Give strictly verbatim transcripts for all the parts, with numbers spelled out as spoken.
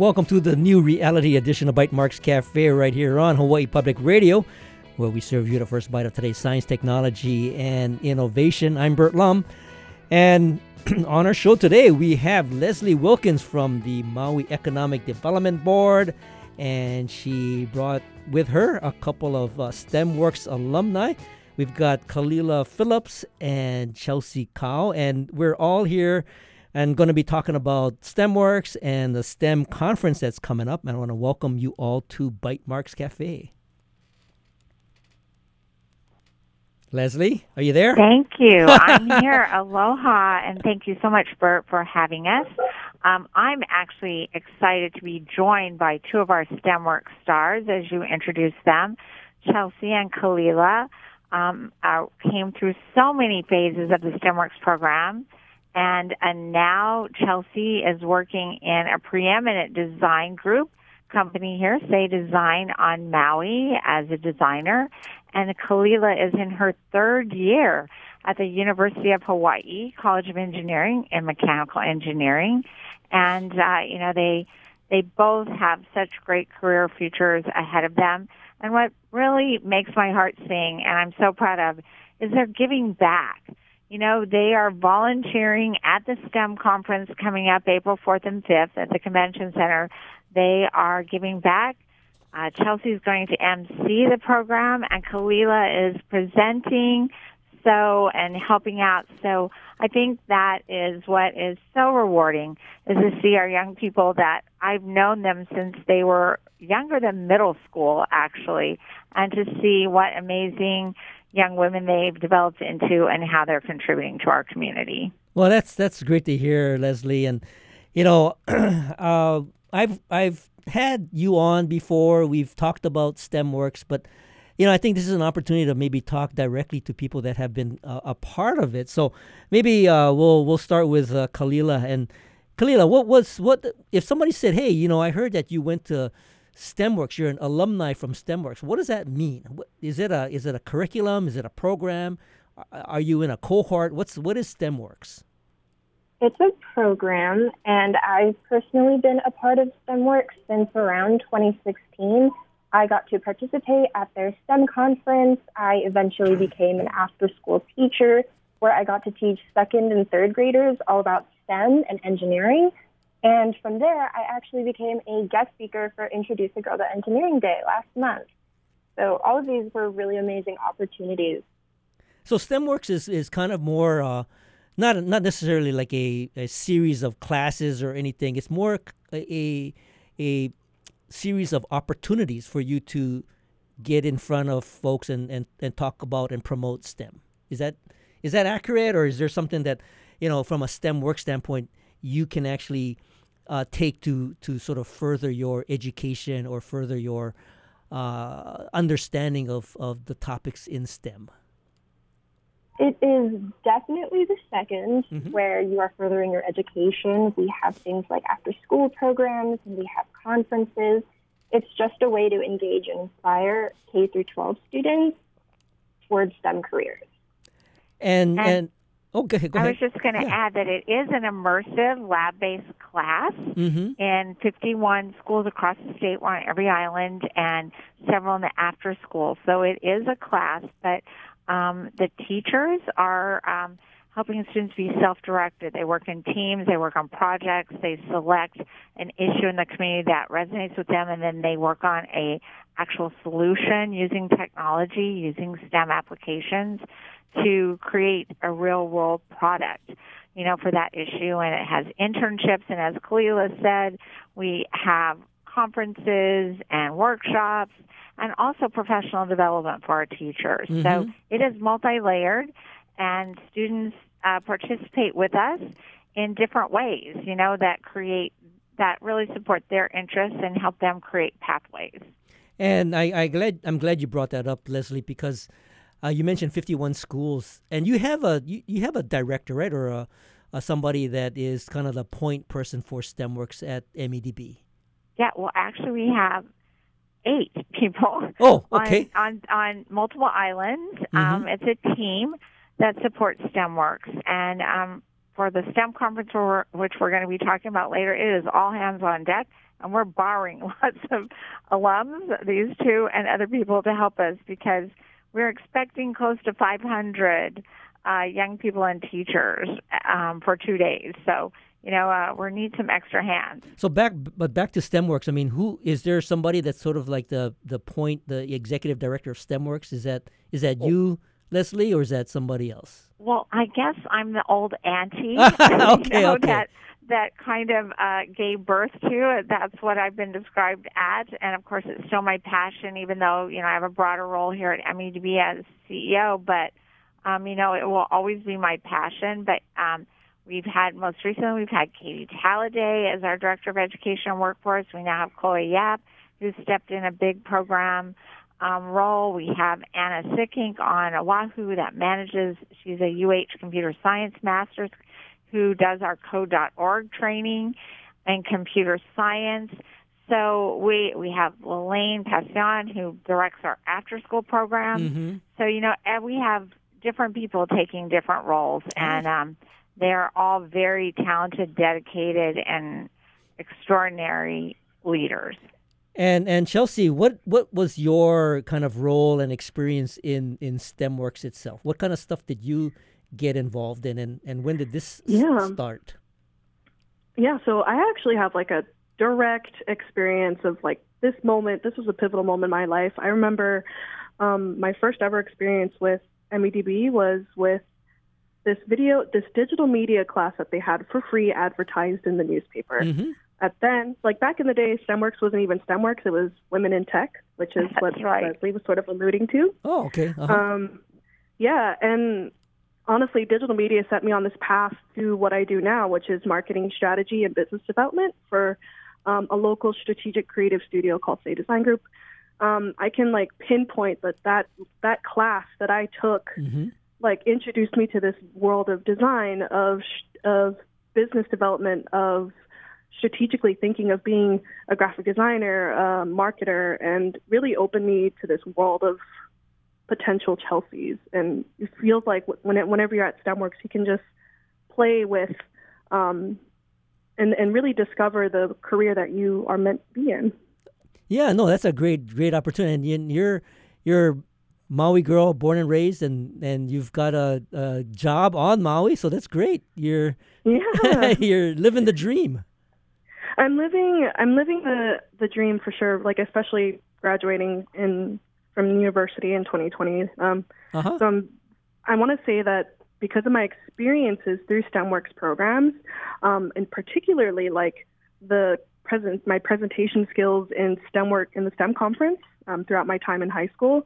welcome to the new reality edition of Bytemarks Cafe right here on Hawaii Public Radio, where we serve you the first bite of today's science, technology, and innovation. I'm Bert Lum, and on our show today, we have Leslie Wilkins from the Maui Economic Development Board, and she brought with her a couple of uh, STEMWorks alumni. We've got Kalila Phillips and Chelsea Kao, and we're all here and going to be talking about STEMWorks and the STEM conference that's coming up. And I want to welcome you all to Bytemarks Cafe. Leslie, are you there? Thank you. I'm here. Aloha, and thank you so much, Bert, for having us. Um, I'm actually excited to be joined by two of our STEMWorks stars, as you introduced them. Chelsea and Kalila um, uh, came through so many phases of the STEMWorks program. And, and now Chelsea is working in a preeminent design group company here, Say Design on Maui, as a designer. And Kalila is in her third year at the University of Hawaii College of Engineering in Mechanical Engineering. And, uh, you know, they they both have such great career futures ahead of them. And what really makes my heart sing, and I'm so proud of, is they're giving back. You know, they are volunteering at the STEM conference coming up April fourth and fifth at the Convention Center. They are giving back. Uh, Chelsea is going to M C the program, and Kalila is presenting so and helping out. So I think that is what is so rewarding, is to see our young people that I've known them since they were younger than middle school, actually, and to see what amazing young women they've developed into and how they're contributing to our community. Well, that's that's great to hear, Leslie. And you know, uh, I've I've had you on before. We've talked about STEMWorks, but you know, I think this is an opportunity to maybe talk directly to people that have been uh, a part of it. So maybe uh, we'll we'll start with uh, Kalila. And Kalila, what was what if somebody said, "Hey, you know, I heard that you went to STEMWorks, you're an alumni from STEMWorks." What does that mean? What, is it a is it a curriculum? Is it a program? Are you in a cohort? What's what is STEMWorks? It's a program, and I've personally been a part of STEMWorks since around twenty sixteen. I got to participate at their STEM conference. I eventually became an after-school teacher where I got to teach second and third graders all about STEM and engineering. And from there, I actually became a guest speaker for Introduce a Girl to Engineering Day last month. So all of these were really amazing opportunities. So STEMWorks is, is kind of more, uh, not not necessarily like a, a series of classes or anything. It's more a, a series of opportunities for you to get in front of folks and, and, and talk about and promote STEM. Is that is that accurate, or is there something that, you know, from a STEMWorks standpoint, you can actually uh, take to to sort of further your education or further your uh, understanding of, of the topics in STEM? It is definitely the second, Mm-hmm. where you are furthering your education. We have things like after-school programs, and we have conferences. It's just a way to engage and inspire K through twelve students towards STEM careers. And, and, And- oh, go ahead. Go I ahead. was just going to Yeah. add that it is an immersive lab-based class Mm-hmm. in fifty-one schools across the state, one on every island, and several in the after school. So it is a class, but um, the teachers are um, helping students be self-directed. They work in teams, they work on projects, they select an issue in the community that resonates with them, and then they work on a actual solution using technology, using STEM applications to create a real-world product, you know, for that issue. And it has internships, and as Kalila said, we have conferences and workshops and also professional development for our teachers. Mm-hmm. So it is multi-layered, and students uh, participate with us in different ways, you know, that create, that really support their interests and help them create pathways. And I, I glad I'm glad you brought that up, Leslie, because uh, you mentioned fifty-one schools, and you have a you, you have a director, right, or a, a somebody that is kind of the point person for STEMWorks at M E D B. Yeah, well, actually, we have eight people. Oh, okay. On on, on multiple islands. Mm-hmm. Um, it's a team that supports STEMWorks, and um, for the STEM conference, we're, which we're going to be talking about later, it is all hands on deck, and we're borrowing lots of alums, these two, and other people to help us because we're expecting close to five hundred uh, young people and teachers um, for two days. So, you know, uh, we need some extra hands. So back, but back to STEMWorks. I mean, who is there? Somebody that's sort of like the the point, the executive director of STEMWorks? Is that is that you, Leslie, or is that somebody else? Well, I guess I'm the old auntie. okay, you know, okay. That that kind of uh, gave birth to. That's what I've been described at, and of course, it's still my passion. Even though you know I have a broader role here at M E D B as C E O, but um, you know it will always be my passion. But um, we've had most recently we've had Katie Talladay as our director of education and workforce. We now have Chloe Yap, who stepped in a big program um, role. We have Anna Sickink on Oahu that manages. She's a U H computer science master's who does our code dot org training and computer science. So we we have Lelaine Passion, who directs our after-school program. Mm-hmm. So, you know, and we have different people taking different roles, and um, they're all very talented, dedicated, and extraordinary leaders. And and Chelsea, what, what was your kind of role and experience in, in STEMWorks itself? What kind of stuff did you get involved in, and, and when did this yeah. s- start? Yeah, so I actually have like a direct experience of like this moment. This was a pivotal moment in my life. I remember um, my first ever experience with M E D B was with this video, this digital media class that they had for free advertised in the newspaper. Mm-hmm. At then, like back in the day, STEMWorks wasn't even STEMWorks. It was Women in Tech, which is That's what right. Leslie was sort of alluding to. Oh, okay. Uh-huh. Um, yeah, and honestly, digital media set me on this path to what I do now, which is marketing strategy and business development for um, a local strategic creative studio called Say Design Group. Um, I can like pinpoint that that, that class that I took mm-hmm. like introduced me to this world of design, of of business development, of strategically thinking of being a graphic designer, a marketer, and really opened me to this world of potential Chelseas. And it feels like when it, whenever you're at STEMWorks, you can just play with um, and, and really discover the career that you are meant to be in. Yeah, no, that's a great, great opportunity. And you're, you're Maui girl, born and raised, and, and you've got a, a job on Maui, so that's great. You're yeah. you're living the dream. I'm living I'm living the, the dream for sure, like especially graduating in from university in twenty twenty. Um, uh-huh. So I'm, I want to say that because of my experiences through STEMWorks programs, um, and particularly like the present my presentation skills in STEMWork in the STEM conference um, throughout my time in high school,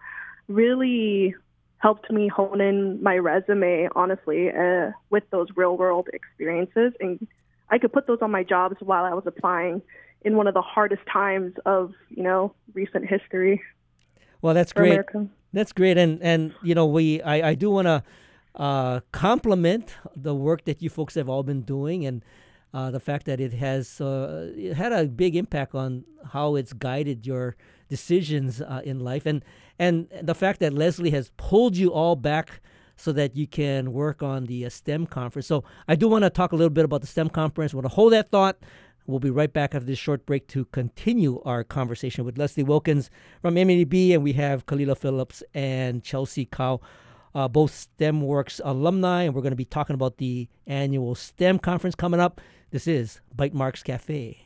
really helped me hone in my resume, honestly, uh, with those real world experiences. And I could put those on my jobs while I was applying in one of the hardest times of, you know, recent history. Well, that's for great. America. That's great. And, and you know, we I, I do want to uh, compliment the work that you folks have all been doing, and uh, the fact that it has uh, it had a big impact on how it's guided your decisions uh, in life. And, and the fact that Leslie has pulled you all back so that you can work on the uh, STEM conference. So I do want to talk a little bit about the STEM conference. I want to hold that thought. We'll be right back after this short break to continue our conversation with Leslie Wilkins from M E D B, and we have Kalila Phillips and Chelsea Kao, uh, both STEMWorks alumni, and we're going to be talking about the annual STEM conference coming up. This is Bytemarks Cafe.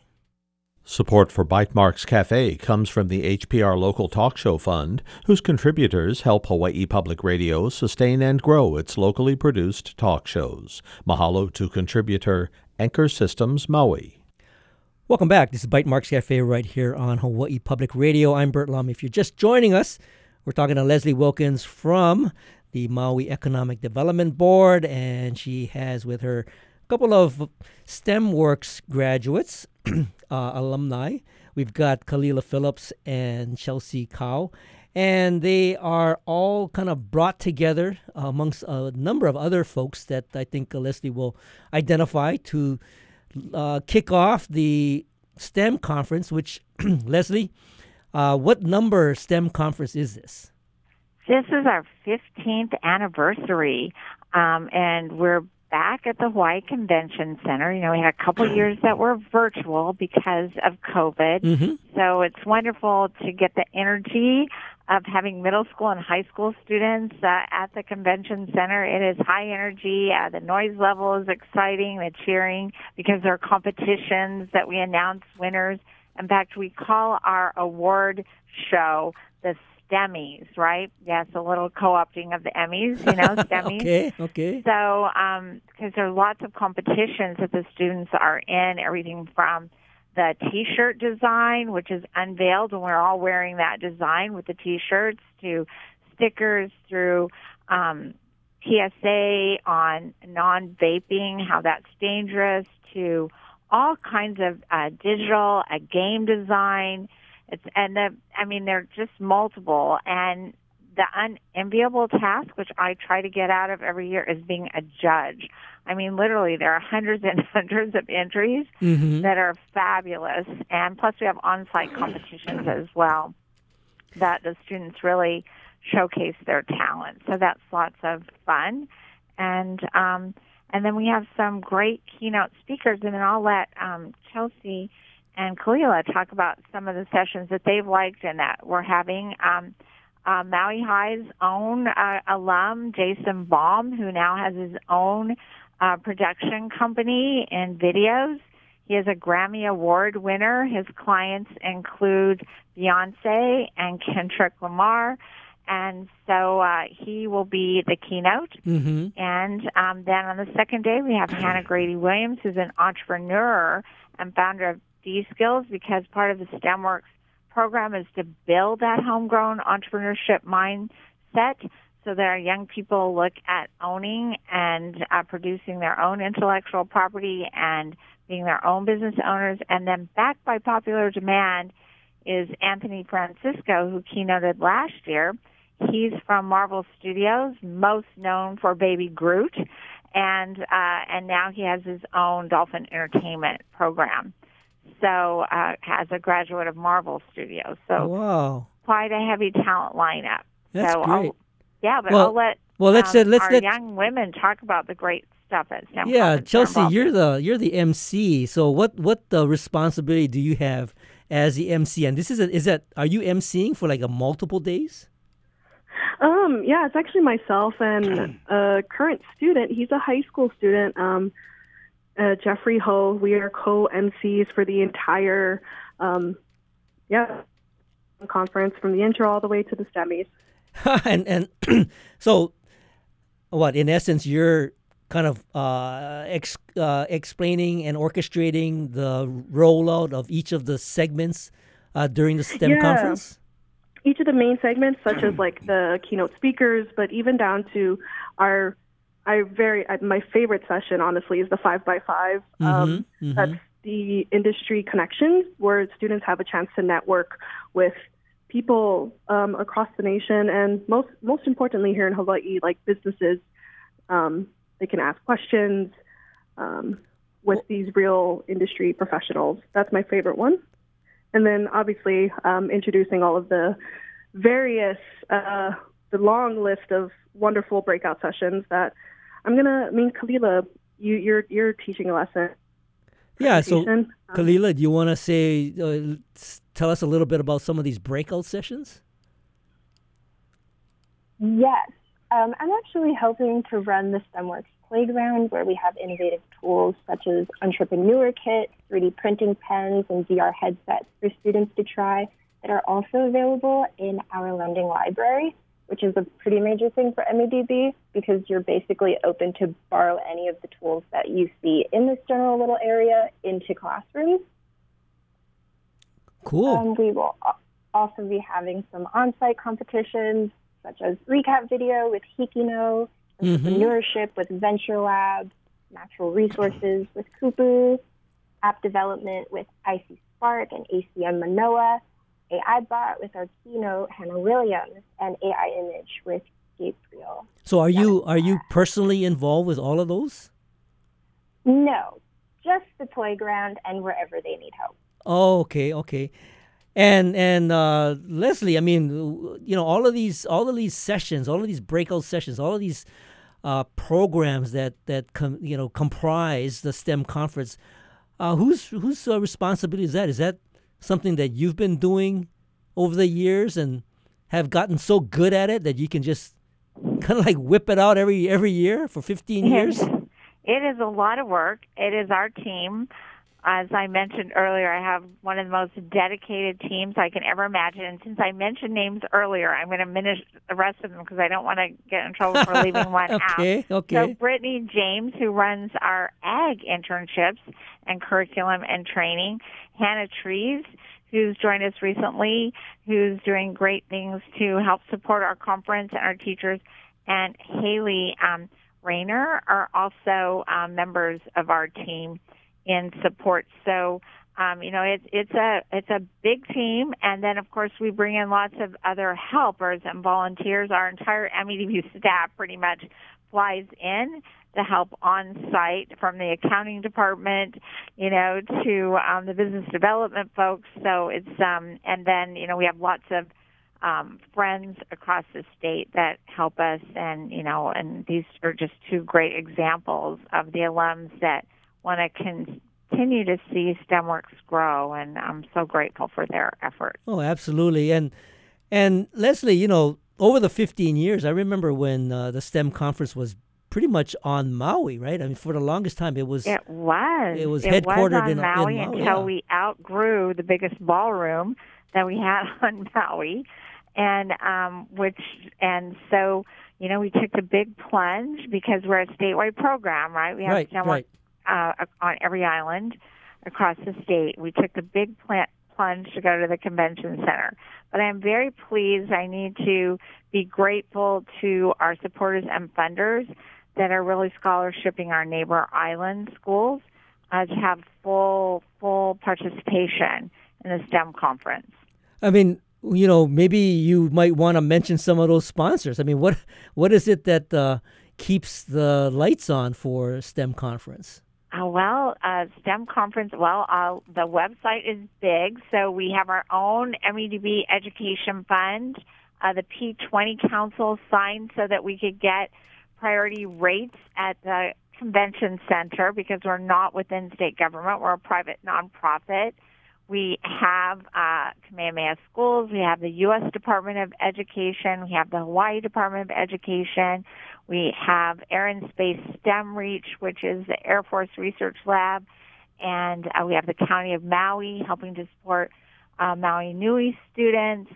Support for Bytemarks Cafe comes from the H P R Local Talk Show Fund, whose contributors help Hawaii Public Radio sustain and grow its locally produced talk shows. Mahalo to contributor Anchor Systems Maui. Welcome back. This is Bytemarks Cafe right here on Hawaii Public Radio. I'm Bert Lum. If you're just joining us, we're talking to Leslie Wilkins from the Maui Economic Development Board, and she has with her a couple of STEMWorks graduates, uh, alumni. We've got Kalila Phillips and Chelsea Kao, and they are all kind of brought together amongst a number of other folks that I think uh, Leslie will identify to Uh, kick off the STEM conference, which, Leslie, uh, what number STEM conference is this? This is our fifteenth anniversary, um, and we're back at the Hawaii Convention Center. You know, we had a couple years that were virtual because of COVID. Mm-hmm. So it's wonderful to get the energy of having middle school and high school students uh, at the convention center. It is high energy. Uh, the noise level is exciting, the cheering, because there are competitions that we announce winners. In fact, we call our award show the STEMMIes, right? Yes, a little co-opting of the Emmys, you know, STEMMIes. Okay, okay. So, um, because there are lots of competitions that the students are in, everything from the T-shirt design, which is unveiled, and we're all wearing that design with the T-shirts, to stickers, through um, P S A on non-vaping, how that's dangerous, to all kinds of uh, digital, a game design. It's and the I mean they're just multiple, and the unenviable task, which I try to get out of every year, is being a judge. I mean, literally, there are hundreds and hundreds of entries Mm-hmm. that are fabulous, and plus we have on-site competitions as well that the students really showcase their talent. So that's lots of fun, and um, and then we have some great keynote speakers, and then I'll let um, Chelsea and Kalila talk about some of the sessions that they've liked and that we're having. Um, uh, Maui High's own uh, alum, Jason Baum, who now has his own uh, production company and videos. He is a Grammy Award winner. His clients include Beyonce and Kendrick Lamar. And so uh, he will be the keynote. Mm-hmm. And um, then on the second day, we have Hannah Grady Williams, who's an entrepreneur and founder of D-Skills, because part of the STEMWorks program is to build that homegrown entrepreneurship mindset so that our young people look at owning and uh, producing their own intellectual property and being their own business owners. And then backed by popular demand is Anthony Francisco, who keynoted last year. He's from Marvel Studios, most known for Baby Groot, and uh, and now he has his own Dolphin Entertainment program. So, uh, as a graduate of Marvel Studios, so Wow, quite a heavy talent lineup. that's so great. I'll, yeah, but Well- I'll let well, let's um, uh, let's our let young women talk about the great stuff at STEM yeah, Conference they're Chelsea, involved you're in. the you're the M C. So what what uh, responsibility do you have as the M C? And this is a, is that are you emceeing for like a multiple days? Um, yeah, it's actually myself and a current student. He's a high school student, um, uh, Jeffrey Ho. We are co-M Cs for the entire, um, yeah, conference, from the intro all the way to the STEMMIes. and and so what in essence you're kind of uh, ex, uh, explaining and orchestrating the rollout of each of the segments uh, during the STEM Yeah. conference? Each of the main segments, such as like the keynote speakers, but even down to our, our very uh, my favorite session, honestly, is the five by five. Um, Mhm, mhm. That's the industry connections, where students have a chance to network with people um, across the nation, and most most importantly here in Hawaii, like businesses. Um, they can ask questions um, with these real industry professionals. That's my favorite one. And then obviously um, introducing all of the various, uh, the long list of wonderful breakout sessions that I'm gonna. I mean, Kalila, you, you're you're teaching a lesson. Yeah. So, presentation. Um, Kalila, do you want to say uh, s- tell us a little bit about some of these breakout sessions? Yes. Um, I'm actually helping to run the STEMWorks Playground, where we have innovative tools such as Entrepreneur Kit, three D printing pens, and V R headsets for students to try that are also available in our lending library, which is a pretty major thing for M A D B because you're basically open to borrow any of the tools that you see in this general little area into classrooms. Cool. Um, we will al- also be having some on-site competitions, such as recap video with Hikino, Mhm. entrepreneurship with Venture Lab, natural resources with Kupu, app development with I C Spark and A C M Manoa, A I Bot with our keynote Hannah Williams, and A I Image with Gabriel. So are you are you personally involved with all of those? No, just the playground and wherever they need help. Oh, okay, okay. And and uh, Leslie, I mean, you know, all of these all of these sessions, all of these breakout sessions, all of these uh, programs that that com, you know comprise the STEM conference. Uh, whose whose uh, responsibility is that? Is that something that you've been doing over the years and have gotten so good at it that you can just kind of like whip it out every every year for fifteen years? It is a lot of work. It is our team. As I mentioned earlier, I have one of the most dedicated teams I can ever imagine. And since I mentioned names earlier, I'm going to finish the rest of them because I don't want to get in trouble for leaving one okay, out. Okay, So Brittany James, who runs our ag internships and curriculum and training. Hannah Trees, who's joined us recently, who's doing great things to help support our conference and our teachers. And Haley um, Rayner are also um, members of our team in support. So, um, you know, it's it's a it's a big team, and then of course we bring in lots of other helpers and volunteers. Our entire M E D B staff pretty much flies in to help on site, from the accounting department, you know, to um, the business development folks. So it's um, and then you know we have lots of um, friends across the state that help us, and you know, and these are just two great examples of the alums that want to continue to see STEMWorks grow, and I'm so grateful for their efforts. Oh, absolutely. And and Leslie, you know, over the fifteen years, I remember when uh, the STEM conference was pretty much on Maui, right? I mean, for the longest time, it was. It was. It was it headquartered was on in Maui in Maui until yeah. we outgrew the biggest ballroom that we had on Maui, and um, which and so you know we took the big plunge because we're a statewide program, right? We have right, STEMWorks right. Uh, on every island across the state. We took the big plant plunge to go to the convention center. But I'm very pleased. I need to be grateful to our supporters and funders that are really scholarshiping our neighbor island schools uh, to have full, full participation in the STEM conference. I mean, you know, maybe you might want to mention some of those sponsors. I mean, what what is it that uh, keeps the lights on for STEM conference? Uh, well, uh, STEM conference, well, uh, the website is big, so we have our own M E D B Education Fund. Uh, the P twenty Council signed so that we could get priority rates at the convention center because we're not within state government. We're a private nonprofit. We have uh, Kamehameha Schools. We have the U S Department of Education. We have the Hawaii Department of Education. We have Air and Space STEM Reach, which is the Air Force Research Lab. And uh, we have the County of Maui helping to support uh, Maui Nui students.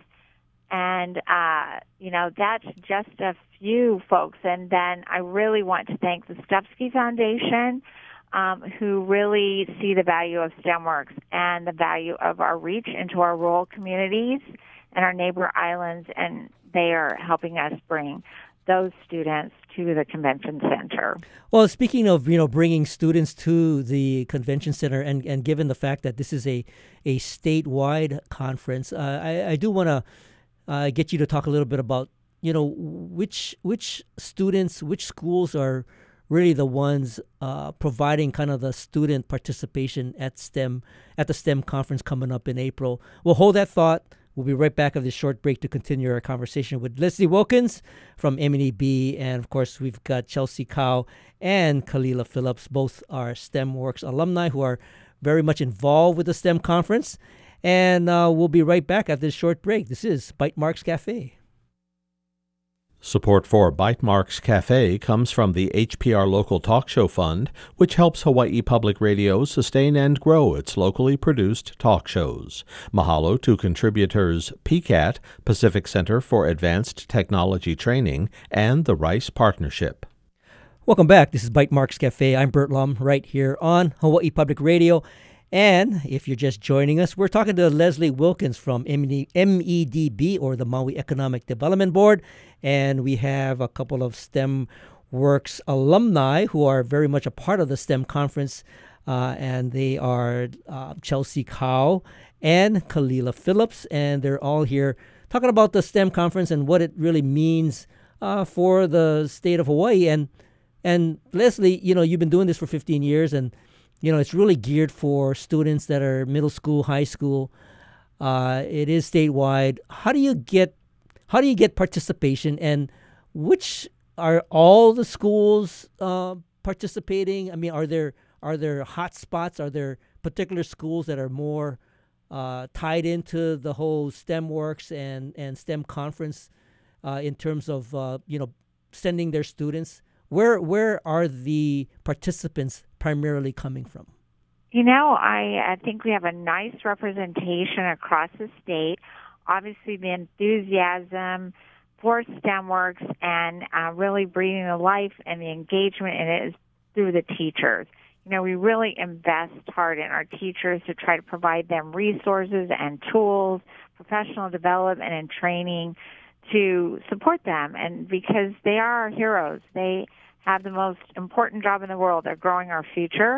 And, uh, you know, that's just a few folks. And then I really want to thank the Stupski Foundation, um, who really see the value of STEMWorks and the value of our reach into our rural communities and our neighbor islands. And they are helping us bring those students to the convention center. Well, speaking of, you know, bringing students to the convention center, and, and given the fact that this is a, a statewide conference, uh, I, I do want to uh, get you to talk a little bit about, you know, which which students, which schools are really the ones uh, providing kind of the student participation at STEM, at the STEM conference coming up in April. We'll hold that thought. We'll be right back after this short break to continue our conversation with Leslie Wilkins from M E D B. And, of course, we've got Chelsea Kao and Kalila Phillips. Both are STEMWorks alumni who are very much involved with the STEM conference. And uh, we'll be right back after this short break. This is Bytemarks Cafe. Support for Bytemarks Cafe comes from the H P R Local Talk Show Fund, which helps Hawaii Public Radio sustain and grow its locally produced talk shows. Mahalo to contributors P C A T, Pacific Center for Advanced Technology Training, and the Rice Partnership. Welcome back. This is Bytemarks Cafe. I'm Bert Lum right here on Hawaii Public Radio. And if you're just joining us, we're talking to Leslie Wilkins from M E D B, or the Maui Economic Development Board. And we have a couple of STEMWorks alumni who are very much a part of the STEM conference. Uh, and they are uh, Chelsea Kao and Kalila Phillips. And they're all here talking about the STEM conference and what it really means uh, for the state of Hawaii. And, and Leslie, you know, you've been doing this for fifteen years, and you know, it's really geared for students that are middle school, high school. Uh, it is statewide. How do you get how do you get participation, and which are all the schools uh, participating? I mean, are there are there hot spots? Are there particular schools that are more uh, tied into the whole STEMWorks and and STEM conference uh, in terms of uh, you know sending their students? Where where are the participants primarily coming from? You know, I, I think we have a nice representation across the state. Obviously, the enthusiasm for STEMWorks and uh, really breathing the life and the engagement in it is through the teachers. You know, we really invest hard in our teachers to try to provide them resources and tools, professional development and training to support them. And because they are our heroes, they have the most important job in the world. They're growing our future.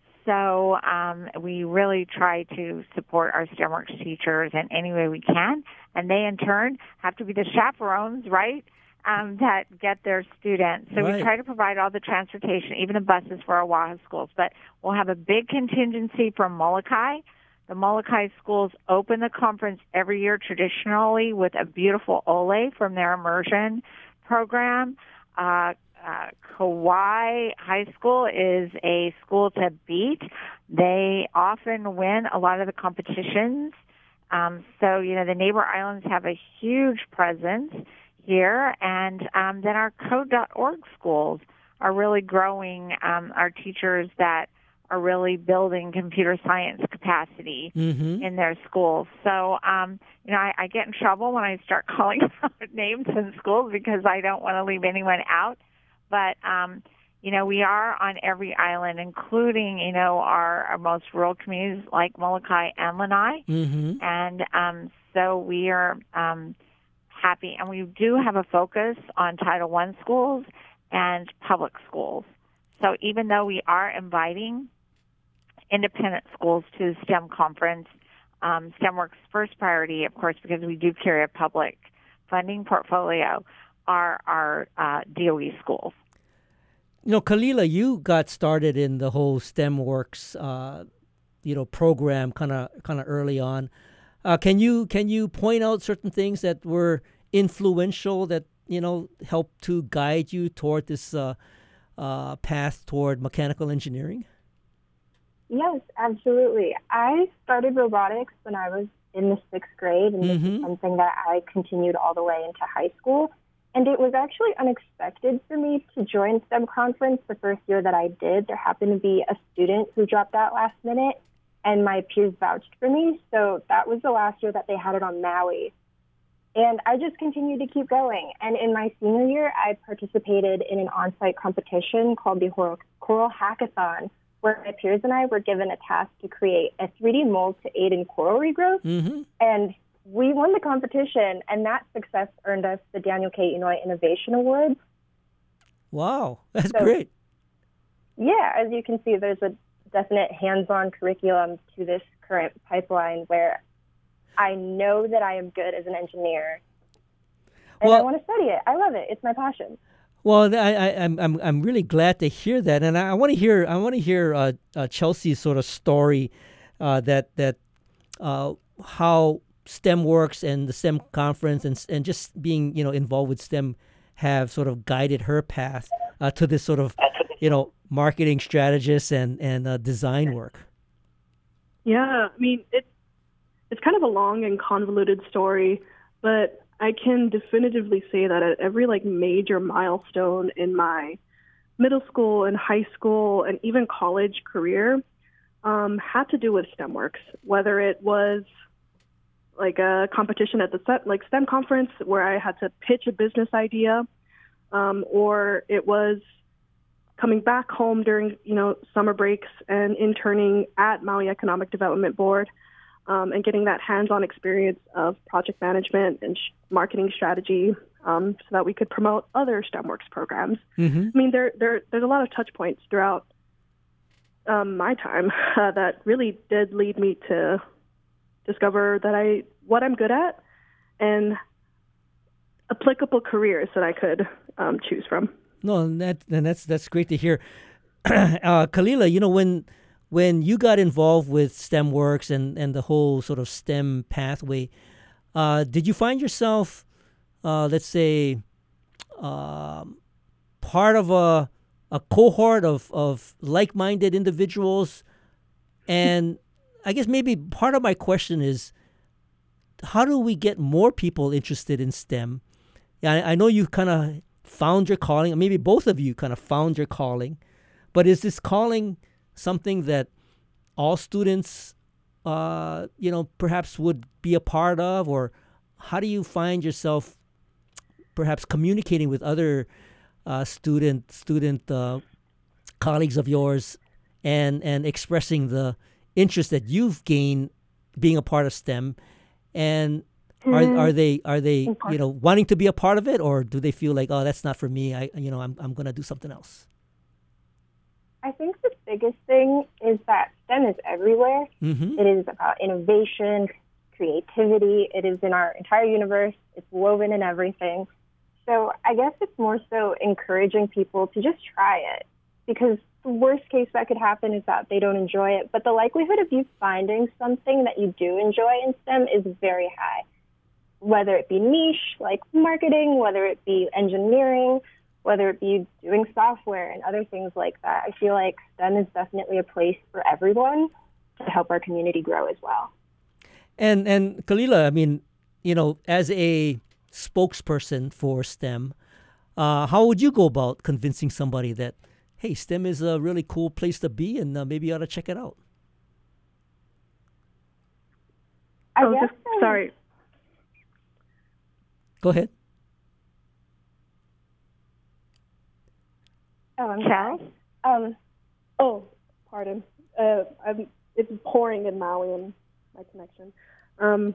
So um, we really try to support our STEMWorks teachers in any way we can, and they in turn have to be the chaperones, right, um, that get their students. So Right. we try to provide all the transportation, even the buses for our WAHA schools. But we'll have a big contingency from Molokai. The Molokai schools open the conference every year traditionally with a beautiful ole from their immersion program. Uh, Uh, Kauai High School is a school to beat. They often win a lot of the competitions. Um, so, you know, the neighbor islands have a huge presence here. And um, then our code dot org schools are really growing um, our teachers that are really building computer science capacity Mm-hmm. in their schools. So, um, you know, I, I get in trouble when I start calling out names in schools because I don't want to leave anyone out. But, um, you know, we are on every island, including, you know, our, our most rural communities like Molokai and Lanai. Mm-hmm. And um, so we are um, happy. And we do have a focus on Title One schools and public schools. So even though we are inviting independent schools to the STEM conference, um, STEMWorks' first priority, of course, because we do carry a public funding portfolio, are our uh, D O E schools. You know, Kalila, you got started in the whole STEMWorks, uh, you know, program kind of kind of early on. Uh, can you can you point out certain things that were influential that you know helped to guide you toward this uh, uh, path toward mechanical engineering? Yes, absolutely. I started robotics when I was in the sixth grade, and this Mm-hmm. is something that I continued all the way into high school. And it was actually unexpected for me to join STEM conference the first year that I did. There happened to be a student who dropped out last minute, and my peers vouched for me. So that was the last year that they had it on Maui. And I just continued to keep going. And in my senior year, I participated in an on-site competition called the Coral Coral Hackathon, where my peers and I were given a task to create a three D mold to aid in coral regrowth. Mm-hmm. And we won the competition, and that success earned us the Daniel K. Inouye Innovation Award. Wow, that's So- great. Yeah, as you can see, there's a definite hands-on curriculum to this current pipeline where I know that I am good as an engineer, and I Well- want to study it. I love it. It's my passion. Well, I, I, I'm I'm I'm really glad to hear that, and I, I want to hear I want to hear uh, uh, Chelsea's sort of story, uh, that that uh, how STEMWorks and the STEM conference and and just being you know involved with STEM have sort of guided her path uh, to this sort of you know marketing strategist and and uh, design work. Yeah, I mean, it's it's kind of a long and convoluted story, but I can definitively say that at every like major milestone in my middle school and high school and even college career um, had to do with STEMWorks, whether it was like a competition at the set, like STEM conference where I had to pitch a business idea, um, or it was coming back home during, you know, summer breaks and interning at Maui Economic Development Board, um, and getting that hands-on experience of project management and sh- marketing strategy, um, so that we could promote other STEMWorks programs. Mm-hmm. I mean, there, there, there's a lot of touch points throughout um, my time uh, that really did lead me to discover that I what I'm good at and applicable careers that I could um, choose from. No, and that and that's that's great to hear. uh, Kalila, you know when when you got involved with STEMWorks and and the whole sort of STEM pathway, uh, did you find yourself, uh, let's say, um, part of a a cohort of, of like-minded individuals. And I guess maybe part of my question is, how do we get more people interested in STEM? Yeah, I, I know you kind of found your calling, or maybe both of you kind of found your calling, but is this calling something that all students, uh, you know, perhaps would be a part of, or how do you find yourself perhaps communicating with other uh, student student uh, colleagues of yours and and expressing the interest that you've gained being a part of STEM? And are Mm, are they are they you important. know wanting to be a part of it, or do they feel like, oh, that's not for me, I you know I'm I'm gonna do something else? I think the biggest thing is that STEM is everywhere. Mm-hmm. It is about innovation, creativity. It is in our entire universe. It's woven in everything. So I guess it's more so encouraging people to just try it, because the worst case that could happen is that they don't enjoy it. But the likelihood of you finding something that you do enjoy in STEM is very high, whether it be niche like marketing, whether it be engineering, whether it be doing software and other things like that. I feel like STEM is definitely a place for everyone to help our community grow as well. And and Kalila, I mean, you know, as a spokesperson for STEM, uh, how would you go about convincing somebody that, hey, STEM is a really cool place to be, and uh, maybe you ought to check it out? I Oh, guess just, I- sorry. Go ahead. Oh, I'm Chels? sorry. Um, Oh, pardon. Uh, I'm, it's pouring in Maui and my connection. Um,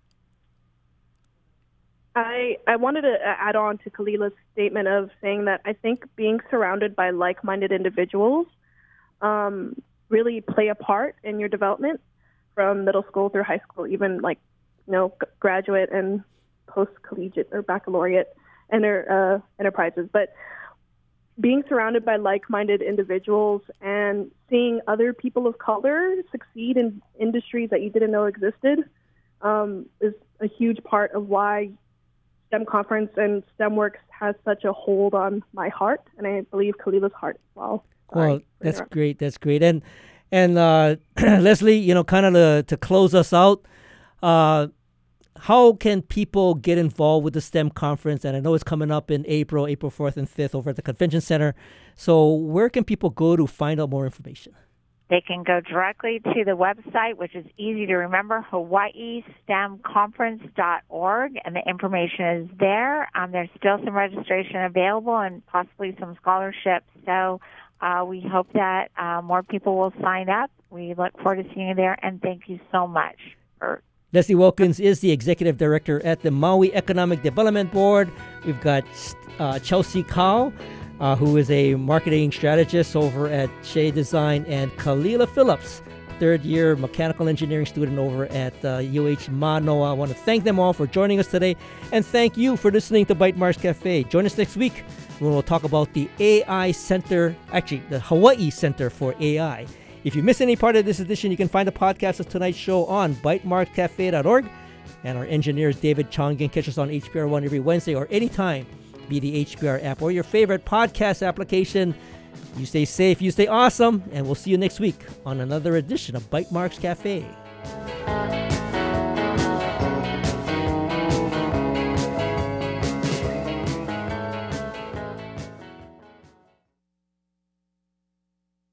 I I wanted to add on to Kalila's statement of saying that I think being surrounded by like-minded individuals um, really play a part in your development from middle school through high school, even like you know g- graduate and post-collegiate or baccalaureate enter, uh, enterprises, but being surrounded by like-minded individuals and seeing other people of color succeed in industries that you didn't know existed um, is a huge part of why STEM Conference and STEMworks has such a hold on my heart, and I believe Kalila's heart as well. Sorry Well, for that's interrupting. great. That's great. And and uh, Leslie, you know, kind of to, to close us out, uh, how can people get involved with the STEM conference? And I know it's coming up in April, April fourth and fifth over at the Convention Center. So where can people go to find out more information? They can go directly to the website, which is easy to remember, hawaii stem conference dot org, and the information is there. Um, there's still some registration available and possibly some scholarships. So uh, we hope that uh, more people will sign up. We look forward to seeing you there, and thank you so much for Leslie Wilkins is the executive director at the Maui Economic Development Board. We've got uh, Chelsea Kao, uh, who is a marketing strategist over at Shea Design, and Kalila Phillips, third year mechanical engineering student over at uh, U H Manoa. I want to thank them all for joining us today, and thank you for listening to Bytemarks Cafe. Join us next week when we'll talk about the A I Center, actually the Hawaii Center for A I. If you miss any part of this edition, you can find the podcast of tonight's show on bytemarks cafe dot org. And our engineer is David Chong. You can catch us on H P R One every Wednesday or anytime via the H P R app or your favorite podcast application. You stay safe, you stay awesome, and we'll see you next week on another edition of Bytemarks Cafe.